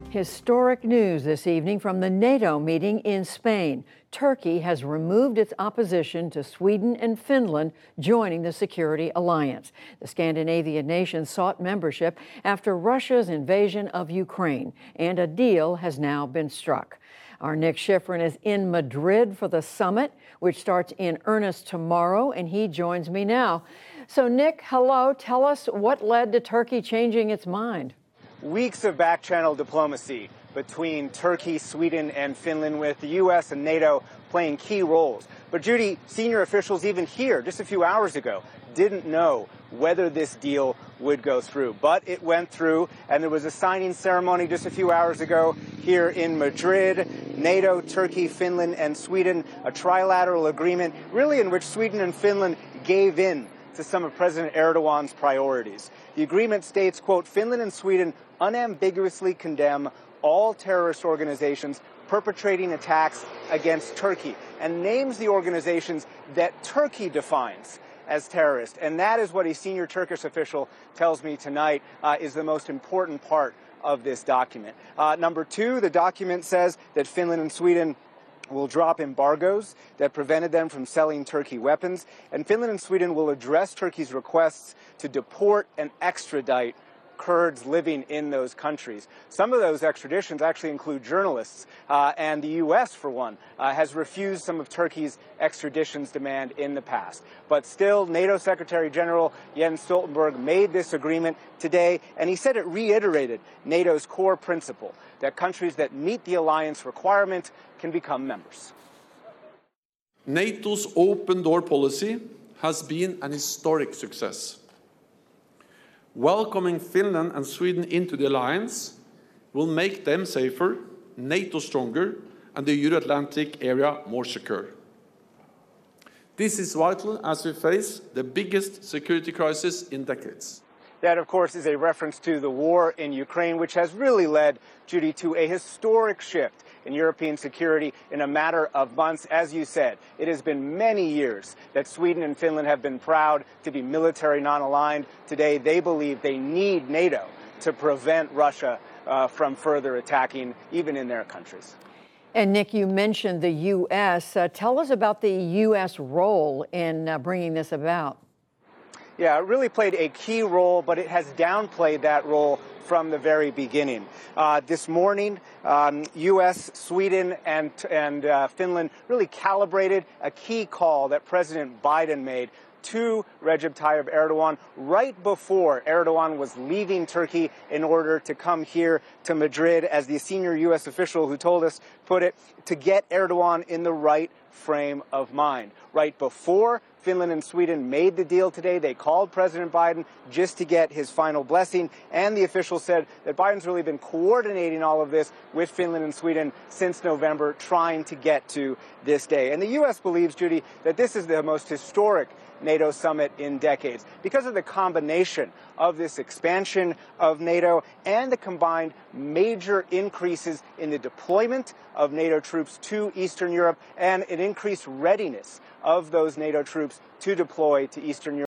Historic news this evening from the NATO meeting in Spain. Turkey has removed its opposition to Sweden and Finland joining the security alliance. The Scandinavian nations sought membership after Russia's invasion of Ukraine, and a deal has now been struck. Our Nick Schifrin is in Madrid for the summit, which starts in earnest tomorrow, and he joins me now. So, Nick, hello. Tell us what led to Turkey changing its mind. Weeks of back-channel diplomacy between Turkey, Sweden, and Finland, with the U.S. and NATO playing key roles. But, Judy, senior officials even here just a few hours ago didn't know whether this deal would go through. But it went through, and there was a signing ceremony just a few hours ago here in Madrid. NATO, Turkey, Finland, and Sweden, a trilateral agreement, really in which Sweden and Finland gave in to some of President Erdogan's priorities. The agreement states, quote, Finland and Sweden unambiguously condemn all terrorist organizations perpetrating attacks against Turkey, and names the organizations that Turkey defines as terrorist. And that is what a senior Turkish official tells me tonight is the most important part of this document. Number two, the document says that Finland and Sweden will drop embargoes that prevented them from selling Turkey weapons, and Finland and Sweden will address Turkey's requests to deport and extradite Kurds living in those countries. Some of those extraditions actually include journalists, and the U.S., for one, has refused some of Turkey's extraditions demand in the past. But still, NATO Secretary General Jens Stoltenberg made this agreement today, and he said it reiterated NATO's core principle that countries that meet the alliance requirement can become members. NATO's open door policy has been an historic success. Welcoming Finland and Sweden into the alliance will make them safer, NATO stronger, and the Euro-Atlantic area more secure. This is vital as we face the biggest security crisis in decades. That, of course, is a reference to the war in Ukraine, which has really led, Judy, to a historic shift in European security in a matter of months. As you said, it has been many years that Sweden and Finland have been proud to be military non-aligned. Today, they believe they need NATO to prevent Russia from further attacking, even in their countries. And Nick, you mentioned the U.S. Tell us about the U.S. role in bringing this about. Yeah, it really played a key role, but it has downplayed that role from the very beginning. This morning, U.S., Sweden, and Finland really calibrated a key call that President Biden made to Recep Tayyip Erdogan right before Erdogan was leaving Turkey in order to come here to Madrid, as the senior U.S. official who told us put it, to get Erdogan in the right frame of mind. Right before Finland and Sweden made the deal today, they called President Biden just to get his final blessing, and the official said that Biden's really been coordinating all of this with Finland and Sweden since November, trying to get to this day. And the U.S. believes, Judy, that this is the most historic NATO summit in decades because of the combination of this expansion of NATO and the combined major increases in the deployment of NATO troops to Eastern Europe and an increased readiness of those NATO troops to deploy to Eastern Europe.